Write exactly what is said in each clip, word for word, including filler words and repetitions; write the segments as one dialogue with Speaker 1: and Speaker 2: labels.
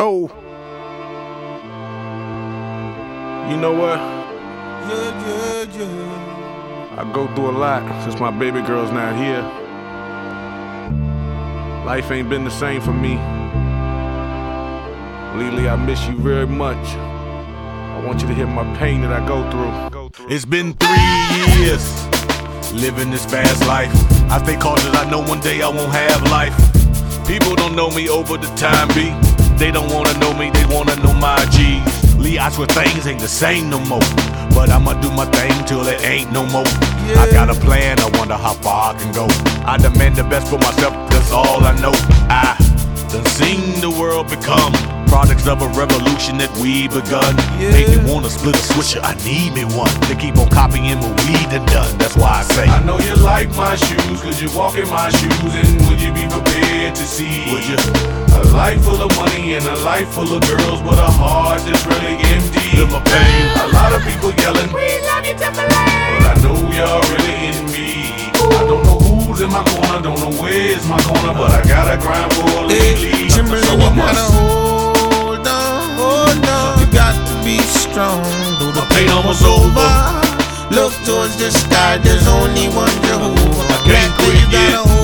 Speaker 1: Oh, you know what?
Speaker 2: Yeah, yeah, yeah.
Speaker 1: I go through a lot since my baby girl's not here. Life ain't been the same for me. Lily, I miss you very much. I want you to hear my pain that I go through.
Speaker 2: It's been three years living this fast life. I stay cautious, I know one day I won't have life. People don't know me over the time be. They don't wanna know me, they wanna know my G's. Lee, I swear things ain't the same no more, but I'ma do my thing till it ain't no more. Yeah. I got a plan, I wonder how far I can go. I demand the best for myself, that's all I know. I done seen the world become products of a revolution that we begun. Yeah. Make me wanna split a switcher, I need me one to keep on copying what we done done. That's why I say
Speaker 3: I know you like my shoes, cause you walk in my shoes. And would you be prepared to see
Speaker 2: Would you?
Speaker 3: a life full of money and a life full of girls, but a heart that's really empty?
Speaker 2: Feel my pain.
Speaker 3: A lot of people yelling,
Speaker 4: We love you, Timberlake.
Speaker 3: but I know y'all really in me. I don't know who's in my corner, don't know where's my corner, but I gotta grind for a Lily. So
Speaker 5: Timberlake,
Speaker 3: I
Speaker 5: you gotta
Speaker 3: must
Speaker 5: hold on, hold on. You got to be strong. Though the
Speaker 2: My pain almost over.
Speaker 5: Look towards the sky, there's only one Jehovah.
Speaker 2: I can't
Speaker 5: Black,
Speaker 2: quit
Speaker 5: you
Speaker 2: yet.
Speaker 5: gotta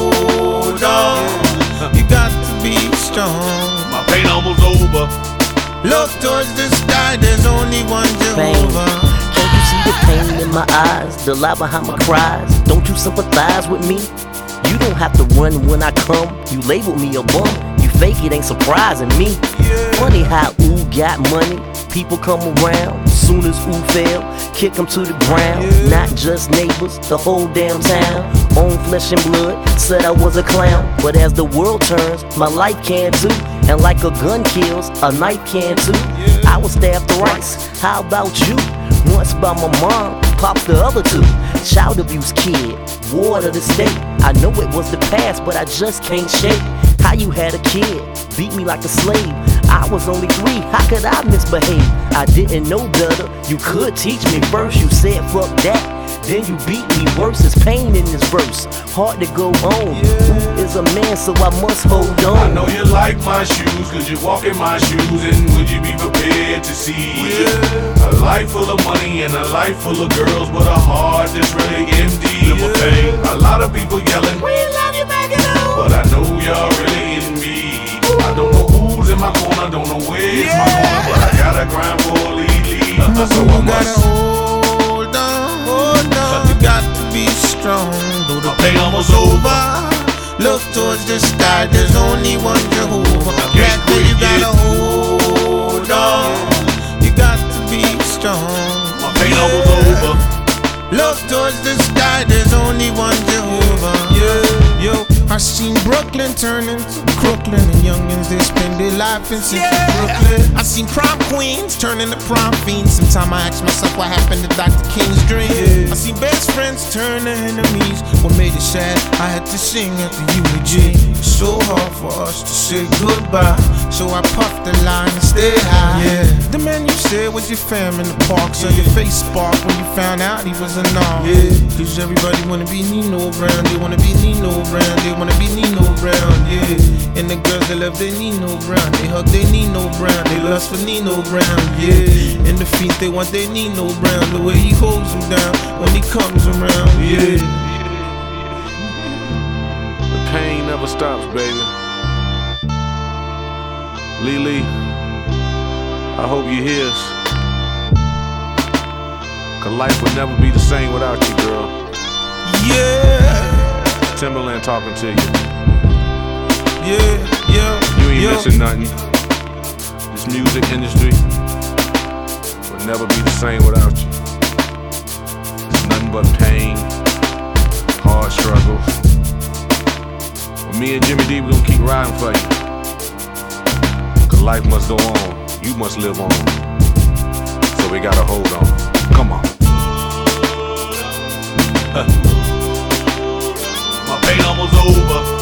Speaker 5: hold on. You got to be strong.
Speaker 2: My pain almost over.
Speaker 5: Look towards the sky, there's only one Jehovah.
Speaker 6: Can't you see the pain in my eyes, the lie behind my cries? Don't you sympathize with me? You don't have to run when I come. You label me a bum. You fake it, ain't surprising me. Funny how ooh got money. People come around. Soon as ooh fail, kick 'em to the ground. Not just neighbors, the whole damn town. Own flesh and blood, said I was a clown. But as the world turns, my life can too. And like a gun kills, a knife can too. I was stabbed thrice. How about you? Once by my mom, popped the other two. Child abuse kid, ward of the state. I know it was the past, but I just can't shake. How you had a kid, beat me like a slave. I was only three, how could I misbehave? I didn't know better, you could teach me first. You said fuck that, then you beat me worse. There's pain in this verse, hard to go on. Who is a man, so I must hold on.
Speaker 3: I know you like my shoes, cause you walk in my shoes. And would you be prepared to see a life full of money and a life full of girls, but a heart that's really empty?
Speaker 2: Feel my pain.
Speaker 3: A lot of people yelling,
Speaker 4: We love you, back and home.
Speaker 3: but I know y'all really in me. I don't know who's in my corner, don't know where's my corner, but I gotta grind for a Lily. So I
Speaker 5: You gotta
Speaker 3: must
Speaker 5: hold on, hold on. You got to be strong. Though the
Speaker 2: My pain almost over.
Speaker 5: Look towards the sky, there's only one Jehovah.
Speaker 2: I can't
Speaker 5: Black, you
Speaker 2: quit yet.
Speaker 5: gotta hold on. You got to be strong.
Speaker 2: My pain almost over.
Speaker 5: Look towards the sky, there's only one Jehovah. Yeah, yo, I seen Brooklyn turn into Crooklyn, and youngins they spend their life in Central Brooklyn. I seen prom queens turn into prom fiends. Sometimes I ask myself what happened to Doctor King's dream. I seen best friends turn to enemies. What made it sad? I had to sing at the eulogy. It's so hard for us to say goodbye, so I puffed the line and stayed high. Yeah, the man you said was your fam in the park, so your face sparked when you found out he was a nom. Yeah, cause everybody wanna be Nino Brown, they wanna be Nino Brown, they wanna be Nino Brown, yeah. And the girls that love their Nino Brown, they hug their Nino Brown, they lust for Nino Brown, yeah. And the feet, they want their Nino Brown, the way he holds them down when he comes around, yeah.
Speaker 1: The pain never stops, baby. Lily, I hope you hear us. Cause life would never be the same without you, girl.
Speaker 5: Yeah,
Speaker 1: Timberland talking to you.
Speaker 5: yeah, yeah.
Speaker 1: You ain't
Speaker 5: yeah.
Speaker 1: missing nothing. This music industry would never be the same without you. It's nothing but pain, hard struggles. But me and Jimmy D, we gonna keep riding for you. Cause life must go on. You must live on. So we gotta hold on. Come on.
Speaker 2: My pain almost over.